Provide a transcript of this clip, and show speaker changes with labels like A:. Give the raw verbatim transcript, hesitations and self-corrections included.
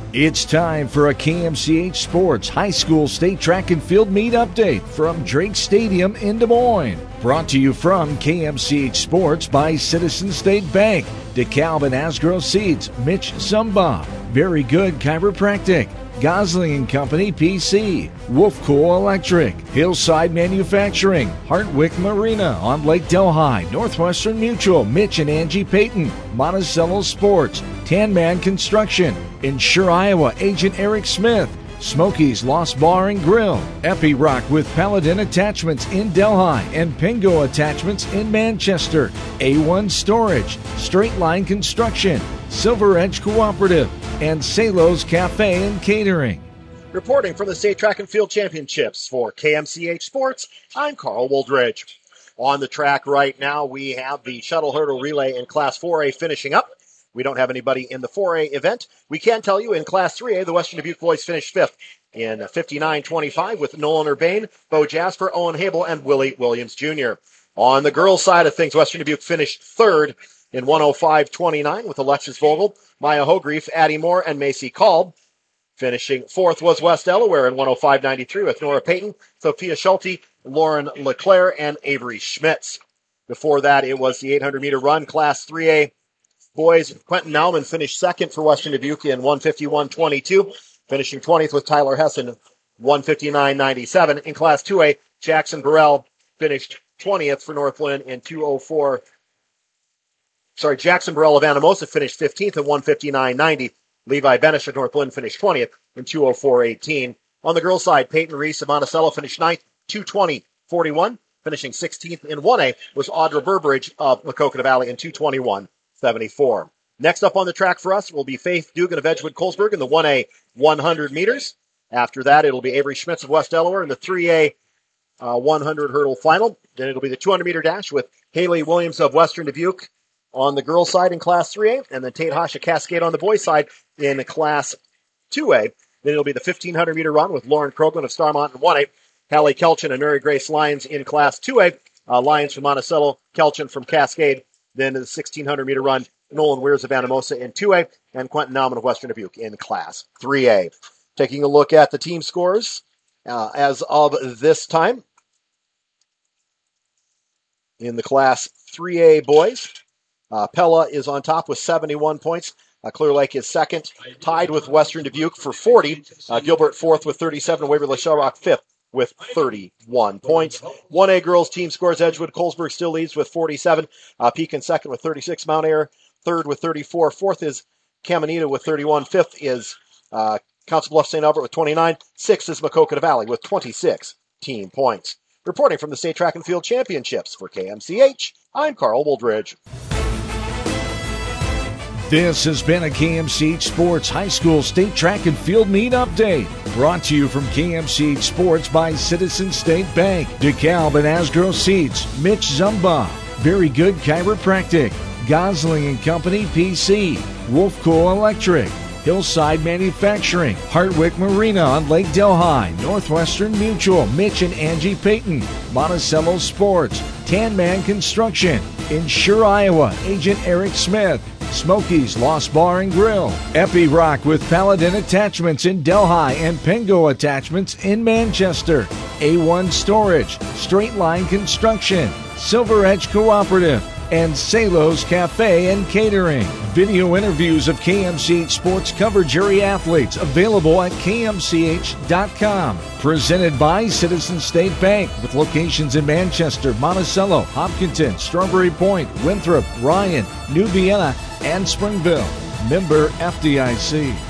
A: It's time for a K M C H Sports High School State Track and Field Meet Update from Drake Stadium in Des Moines. Brought to you from K M C H Sports by Citizen State Bank, DeKalb and Asgrow Seeds, Mitch Zumba, Very Good Chiropractic, Gosling and Company P C, Wolfcool Electric, Hillside Manufacturing, Hartwick Marina on Lake Delhi, Northwestern Mutual, Mitch and Angie Payton, Monticello Sports, Tan Man Construction, Insure Iowa Agent Eric Smith, Smokies Lost Bar and Grill, Epi-Rock with Paladin Attachments in Delhi and Pingo Attachments in Manchester, A one Storage, Straight Line Construction, Silver Edge Cooperative, and Salo's Cafe and Catering.
B: Reporting from the State Track and Field Championships for K M C H Sports, I'm Carl Woldridge. On the track right now, we have the shuttle hurdle relay in Class four A finishing up. We don't have anybody in the four A event. We can tell you in Class three A, the Western Dubuque boys finished fifth in fifty-nine twenty-five with Nolan Urbane, Bo Jasper, Owen Habel, and Willie Williams Junior On the girls' side of things, Western Dubuque finished third in one oh five twenty-nine with Alexis Vogel, Maya Hogreif, Addie Moore, and Macy Kolb. Finishing fourth was West Delaware in one oh five ninety-three with Nora Payton, Sophia Schulte, Lauren LeClaire, and Avery Schmitz. Before that, it was the eight hundred meter run, Class three A. Boys, Quentin Nauman finished second for Western Dubuque in one fifty-one twenty-two, finishing twentieth with Tyler Hessen, one fifty-nine ninety-seven. In Class two A, Jackson Burrell finished twentieth for Northland in two oh four. Sorry, Jackson Burrell of Anamosa finished fifteenth at one fifty-nine ninety. Levi Benish of Northland finished twentieth in two oh four eighteen. On the girls' side, Peyton Reese of Monticello finished ninth, two twenty forty-one. Finishing sixteenth in one A was Audra Burbridge of Maquoketa Valley in two twenty-one seventy-four. Next up on the track for us will be Faith Dugan of Edgewood-Colesburg in the one A one hundred meters. After that, it'll be Avery Schmitz of West Delaware in the three A uh, one hundred hurdle final. Then it'll be the two hundred meter dash with Haley Williams of Western Dubuque on the girls' side in Class three A, and then Tate Hosh of Cascade on the boys' side in Class two A. Then it'll be the fifteen hundred meter run with Lauren Krogan of Starmont in one A, Hallie Kelchin and Mary Grace Lyons in Class two A, uh, Lyons from Monticello, Kelchin from Cascade. Then the sixteen hundred meter run, Nolan Weirs of Anamosa in two A, and Quentin Nauman of Western Dubuque in Class three A. Taking a look at the team scores uh, as of this time. In the Class three A boys, uh, Pella is on top with seventy-one points. Uh, Clear Lake is second, tied with Western Dubuque for forty. Uh, Gilbert fourth with thirty-seven, Waverly Shell Rock fifth with thirty-one points. one A girls team scores, Edgewood-Colesburg still leads with forty-seven. Uh, Pekin second with thirty-six. Mount Ayr third with thirty-four. Fourth is Caminita with thirty-one. Fifth is uh, Council Bluffs Saint Albert with twenty-nine. Sixth is Maquoketa Valley with twenty-six team points. Reporting from the State Track and Field Championships for K M C H, I'm Carl Woldridge.
A: This has been a K M C H Sports High School State Track and Field Meet Update. Brought to you from K M C H Sports by Citizen State Bank, DeKalb and Asgrow Seeds, Mitch Zumba, Very Good Chiropractic, Gosling and Company P C, Wolfcool Electric, Hillside Manufacturing, Hartwick Marina on Lake Delhi, Northwestern Mutual, Mitch and Angie Payton, Monticello Sports, Tan Man Construction, Insure Iowa, Agent Eric Smith, Smokies Lost Bar and Grill, Epi-Rock with Paladin Attachments in Delhi and Pingo Attachments in Manchester, A one Storage, Straight Line Construction, Silver Edge Cooperative, and Salo's Cafe and Catering. Video interviews of K M C H Sports Cover Jury athletes available at K M C H dot com. Presented by Citizen State Bank with locations in Manchester, Monticello, Hopkinton, Strawberry Point, Winthrop, Ryan, New Vienna, and Springville. Member F D I C.